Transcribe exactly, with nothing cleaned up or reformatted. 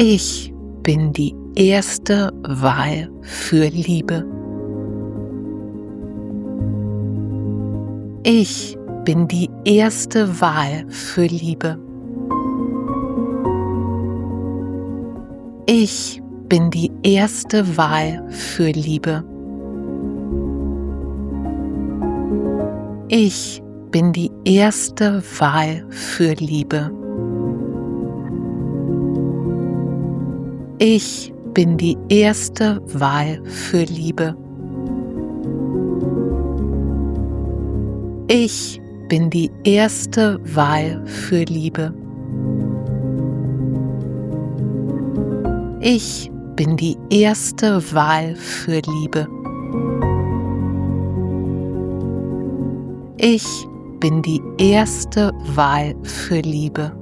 Ich bin die erste Wahl für Liebe. Ich bin die erste Wahl für Liebe. Ich bin die erste Wahl für Liebe. Ich bin die erste Wahl für Liebe. Ich bin die erste Wahl für Liebe. Ich bin die erste Wahl für Liebe. Ich bin die erste Wahl für Liebe. Ich bin die erste Wahl für Liebe.